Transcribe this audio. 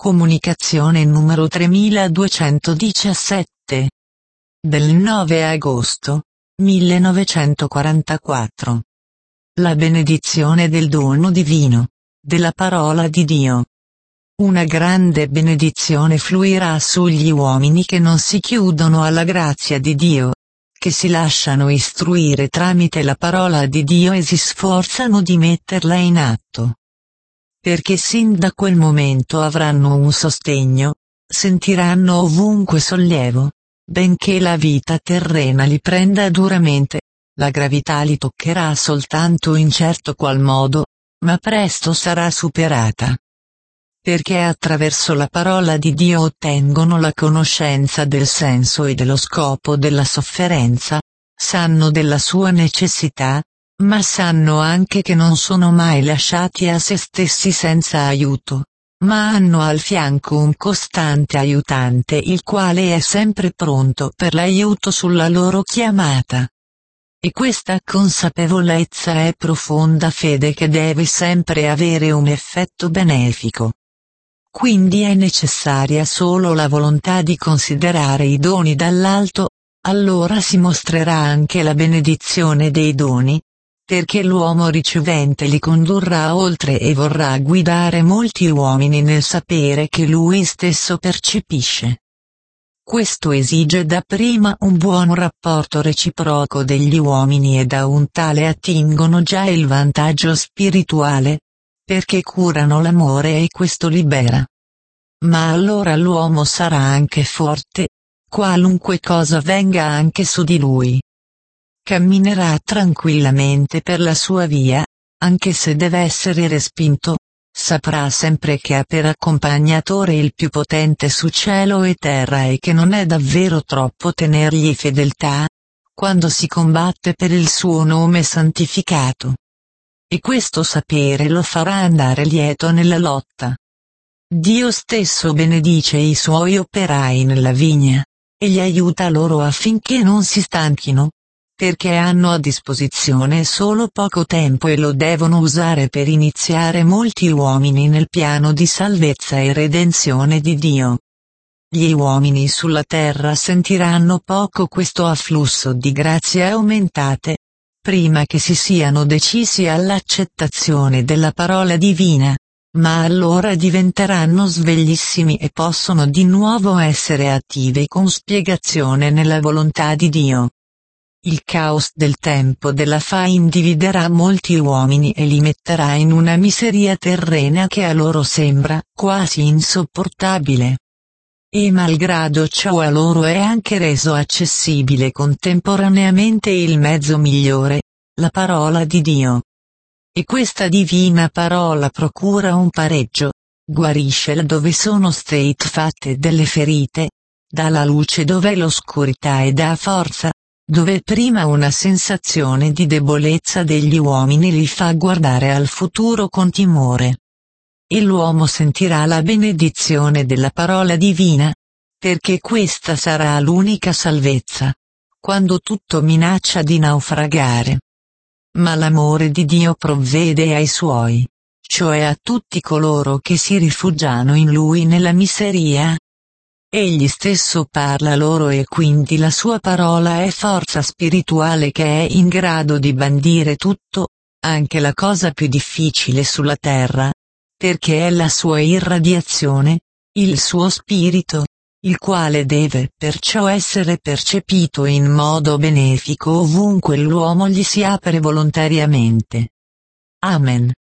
Comunicazione numero 3217. Del 9 agosto 1944. La benedizione del dono divino, della parola di Dio. Una grande benedizione fluirà sugli uomini che non si chiudono alla grazia di Dio, che si lasciano istruire tramite la parola di Dio e si sforzano di metterla in atto. Perché sin da quel momento avranno un sostegno, sentiranno ovunque sollievo, benché la vita terrena li prenda duramente, la gravità li toccherà soltanto in certo qual modo, ma presto sarà superata. Perché attraverso la parola di Dio ottengono la conoscenza del senso e dello scopo della sofferenza, sanno della sua necessità, ma sanno anche che non sono mai lasciati a se stessi senza aiuto, ma hanno al fianco un costante aiutante il quale è sempre pronto per l'aiuto sulla loro chiamata. E questa consapevolezza è profonda fede che deve sempre avere un effetto benefico. Quindi è necessaria solo la volontà di considerare i doni dall'alto, allora si mostrerà anche la benedizione dei doni, perché l'uomo ricevente li condurrà oltre e vorrà guidare molti uomini nel sapere che lui stesso percepisce. Questo esige dapprima un buon rapporto reciproco degli uomini e da un tale attingono già il vantaggio spirituale, perché curano l'amore e questo libera. Ma allora l'uomo sarà anche forte, qualunque cosa venga anche su di lui. Camminerà tranquillamente per la sua via, anche se deve essere respinto, saprà sempre che ha per accompagnatore il più potente su cielo e terra e che non è davvero troppo tenergli fedeltà, quando si combatte per il suo nome santificato. E questo sapere lo farà andare lieto nella lotta. Dio stesso benedice i suoi operai nella vigna, e li aiuta loro affinché non si stanchino, perché hanno a disposizione solo poco tempo e lo devono usare per iniziare molti uomini nel piano di salvezza e redenzione di Dio. Gli uomini sulla terra sentiranno poco questo afflusso di grazie aumentate, prima che si siano decisi all'accettazione della parola divina, ma allora diventeranno sveglissimi e possono di nuovo essere attivi con spiegazione nella volontà di Dio. Il caos del tempo della fain dividerà molti uomini e li metterà in una miseria terrena che a loro sembra quasi insopportabile. E malgrado ciò a loro è anche reso accessibile contemporaneamente il mezzo migliore, la parola di Dio. E questa divina parola procura un pareggio, guarisce laddove sono state fatte delle ferite, dà la luce dov'è l'oscurità e dà forza, dove prima una sensazione di debolezza degli uomini li fa guardare al futuro con timore. E l'uomo sentirà la benedizione della parola divina, perché questa sarà l'unica salvezza, quando tutto minaccia di naufragare. Ma l'amore di Dio provvede ai suoi, cioè a tutti coloro che si rifugiano in Lui nella miseria. Egli stesso parla loro e quindi la sua parola è forza spirituale che è in grado di bandire tutto, anche la cosa più difficile sulla terra, perché è la sua irradiazione, il suo spirito, il quale deve perciò essere percepito in modo benefico ovunque l'uomo gli si apre volontariamente. Amen.